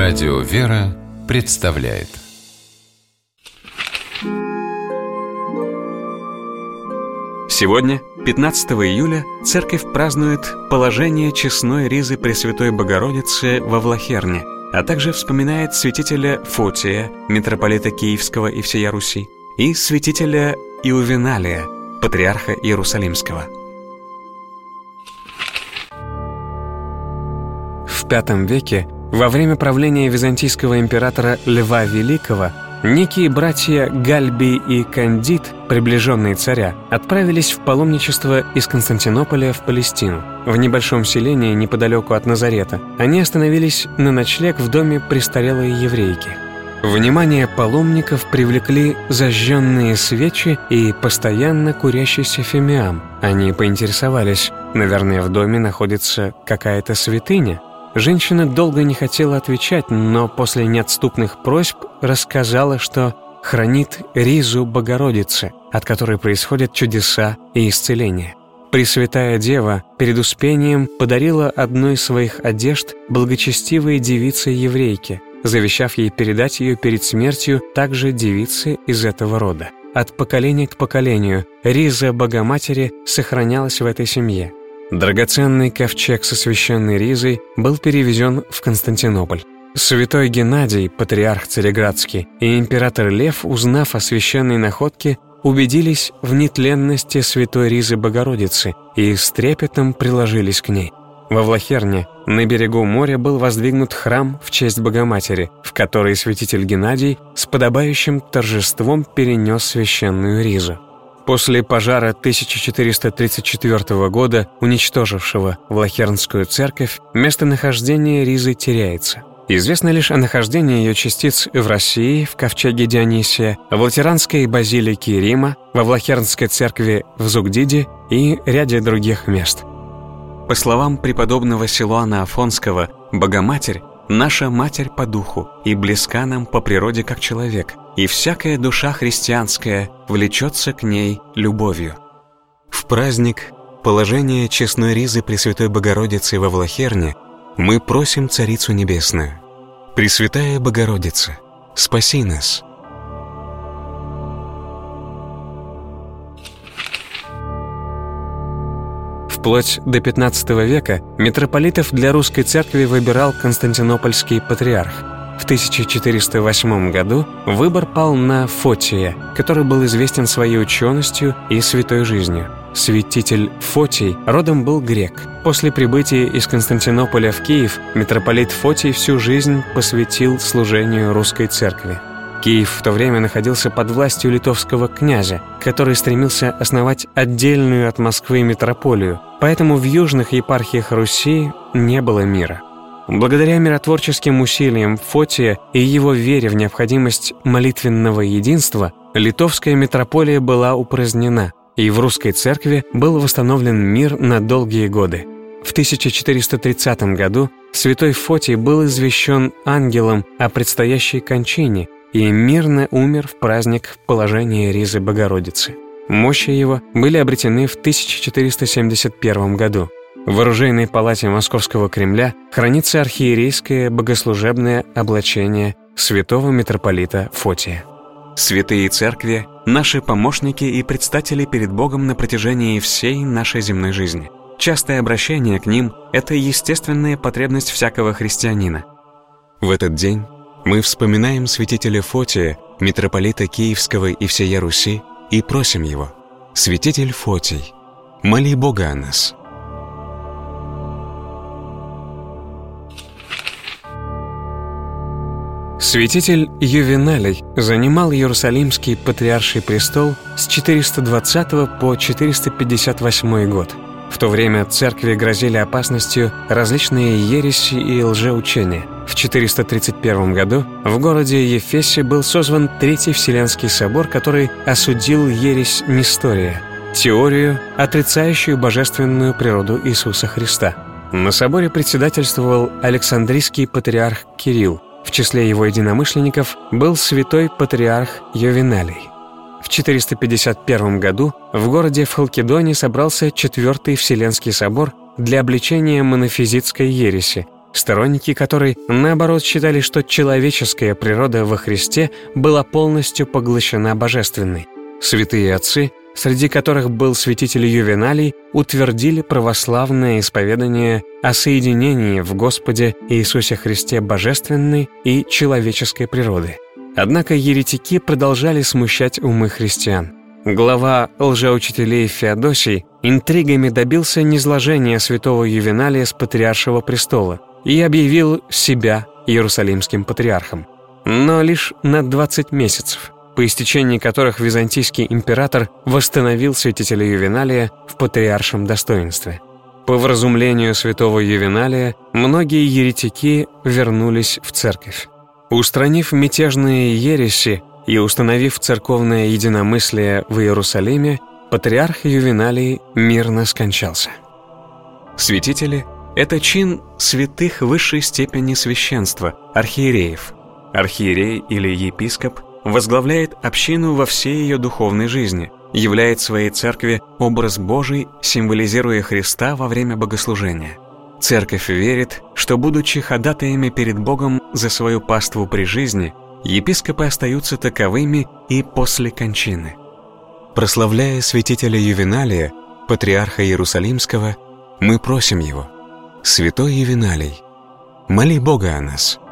Радио «Вера» представляет. Сегодня, 15 июля, Церковь празднует положение честной ризы Пресвятой Богородицы во Влахерне, а также вспоминает святителя Фотия, митрополита Киевского и всея Руси, и святителя Иувеналия, патриарха Иерусалимского. В V веке, во время правления византийского императора Льва Великого, некие братья Гальбий и Кандид, приближенные царя, отправились в паломничество из Константинополя в Палестину. В небольшом селении неподалеку от Назарета они остановились на ночлег в доме престарелой еврейки. Внимание паломников привлекли зажженные свечи и постоянно курящийся фимиам. Они поинтересовались, наверное, в доме находится какая-то святыня. Женщина долго не хотела отвечать, но после неотступных просьб рассказала, что хранит ризу Богородицы, от которой происходят чудеса и исцеления. Пресвятая Дева перед Успением подарила одну из своих одежд благочестивой девице-еврейке, завещав ей передать ее перед смертью также девице из этого рода. От поколения к поколению риза Богоматери сохранялась в этой семье. Драгоценный ковчег со священной ризой был перевезен в Константинополь. Святой Геннадий, патриарх Цареградский, и император Лев, узнав о священной находке, убедились в нетленности святой ризы Богородицы и с трепетом приложились к ней. Во Влахерне на берегу моря был воздвигнут храм в честь Богоматери, в который святитель Геннадий с подобающим торжеством перенес священную ризу. После пожара 1434 года, уничтожившего Влахернскую церковь, местонахождение ризы теряется. Известно лишь о нахождении ее частиц в России, в ковчеге Дионисия, в Латеранской базилике Рима, во Влахернской церкви в Зугдиде и ряде других мест. По словам преподобного Силуана Афонского, Богоматерь – наша Матерь по духу и близка нам по природе как человек, и всякая душа христианская влечется к ней любовью. В праздник положения честной ризы Пресвятой Богородицы во Влахерне мы просим Царицу Небесную: Пресвятая Богородица, спаси нас. Вплоть до XV века митрополитов для русской церкви выбирал Константинопольский патриарх. В 1408 году выбор пал на Фотия, который был известен своей ученостью и святой жизнью. Святитель Фотий родом был грек. После прибытия из Константинополя в Киев митрополит Фотий всю жизнь посвятил служению русской церкви. Киев в то время находился под властью литовского князя, который стремился основать отдельную от Москвы митрополию, поэтому в южных епархиях Руси не было мира. Благодаря миротворческим усилиям Фотия и его вере в необходимость молитвенного единства, литовская митрополия была упразднена, и в русской церкви был восстановлен мир на долгие годы. В 1430 году святой Фотий был извещен ангелом о предстоящей кончине и мирно умер в праздник положения ризы Богородицы. Мощи его были обретены в 1471 году. В оружейной палате Московского Кремля хранится архиерейское богослужебное облачение святого митрополита Фотия. Святые церкви – наши помощники и предстатели перед Богом на протяжении всей нашей земной жизни. Частое обращение к ним – это естественная потребность всякого христианина. В этот день мы вспоминаем святителя Фотия, митрополита Киевского и всея Руси, и просим его: святитель Фотий, моли Бога о нас. Святитель Ювеналий занимал Иерусалимский патриарший престол с 420 по 458 год. В то время церкви грозили опасностью различные ереси и лжеучения. В 431 году в городе Ефесе был созван Третий Вселенский собор, который осудил ересь Нестория, теорию, отрицающую божественную природу Иисуса Христа. На соборе председательствовал Александрийский патриарх Кирилл. В числе его единомышленников был святой патриарх Ювеналий. В 451 году в городе в Халкидоне собрался Четвертый Вселенский собор для обличения монофизитской ереси, сторонники которой, наоборот, считали, что человеческая природа во Христе была полностью поглощена божественной. Святые отцы, среди которых был святитель Ювеналий, утвердили православное исповедание о соединении в Господе Иисусе Христе божественной и человеческой природы. Однако еретики продолжали смущать умы христиан. Глава лжеучителей Феодосий интригами добился низложения святого Ювеналия с патриаршего престола и объявил себя иерусалимским патриархом. Но лишь на 20 месяцев, по истечении которых византийский император восстановил святителя Ювеналия в патриаршем достоинстве. По вразумлению святого Ювеналия многие еретики вернулись в церковь. Устранив мятежные ереси и установив церковное единомыслие в Иерусалиме, патриарх Ювеналий мирно скончался. Святители — это чин святых высшей степени священства, архиереев. Архиерей или епископ возглавляет общину во всей ее духовной жизни, являет своей церкви образ Божий, символизируя Христа во время богослужения. Церковь верит, что, будучи ходатаями перед Богом за свою паству при жизни, епископы остаются таковыми и после кончины. Прославляя святителя Ювеналия, патриарха Иерусалимского, мы просим его: «Святой Ювеналий, моли Бога о нас».